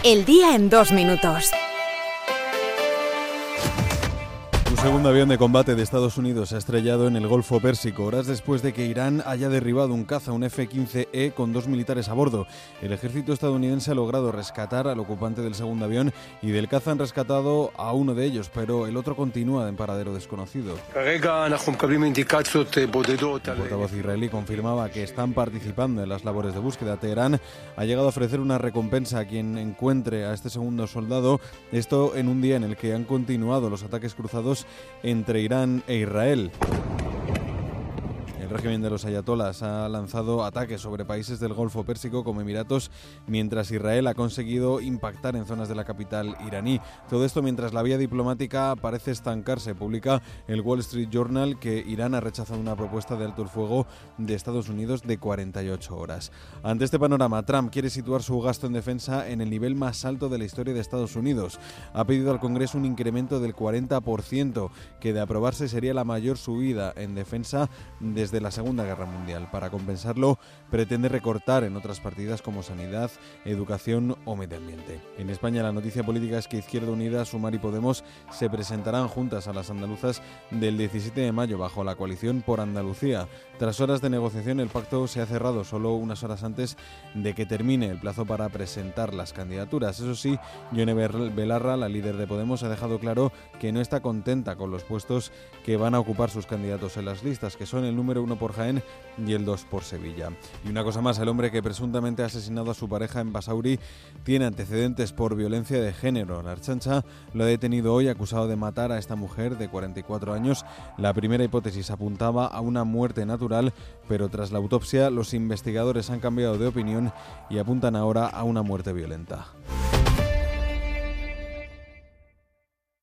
El día en 2 minutos. Un segundo avión de combate de Estados Unidos se ha estrellado en el Golfo Pérsico, horas después de que Irán haya derribado un caza, un F-15E, con 2 militares a bordo. El ejército estadounidense ha logrado rescatar al ocupante del segundo avión y del caza han rescatado a uno de ellos, pero el otro continúa en paradero desconocido. El portavoz israelí confirmaba que están participando en las labores de búsqueda. Teherán ha llegado a ofrecer una recompensa a quien encuentre a este segundo soldado, esto en un día en el que han continuado los ataques cruzados entre Irán e Israel. El régimen de los ayatolás ha lanzado ataques sobre países del Golfo Pérsico como Emiratos, mientras Israel ha conseguido impactar en zonas de la capital iraní. Todo esto mientras la vía diplomática parece estancarse. Publica el Wall Street Journal que Irán ha rechazado una propuesta de alto el fuego de Estados Unidos de 48 horas. Ante este panorama, Trump quiere situar su gasto en defensa en el nivel más alto de la historia de Estados Unidos. Ha pedido al Congreso un incremento del 40%, que de aprobarse sería la mayor subida en defensa desde la Segunda Guerra Mundial. Para compensarlo, pretende recortar en otras partidas como sanidad, educación o medio ambiente. En España, la noticia política es que Izquierda Unida, Sumar y Podemos se presentarán juntas a las andaluzas del 17 de mayo bajo la coalición por Andalucía. Tras horas de negociación, el pacto se ha cerrado solo unas horas antes de que termine el plazo para presentar las candidaturas. Eso sí, Yone Belarra, la líder de Podemos, ha dejado claro que no está contenta con los puestos que van a ocupar sus candidatos en las listas, que son el número 1 por Jaén y el 2 por Sevilla. Y una cosa más, el hombre que presuntamente ha asesinado a su pareja en Basauri tiene antecedentes por violencia de género. La Ertzaintza lo ha detenido hoy acusado de matar a esta mujer de 44 años. La primera hipótesis apuntaba a una muerte natural, pero tras la autopsia los investigadores han cambiado de opinión y apuntan ahora a una muerte violenta.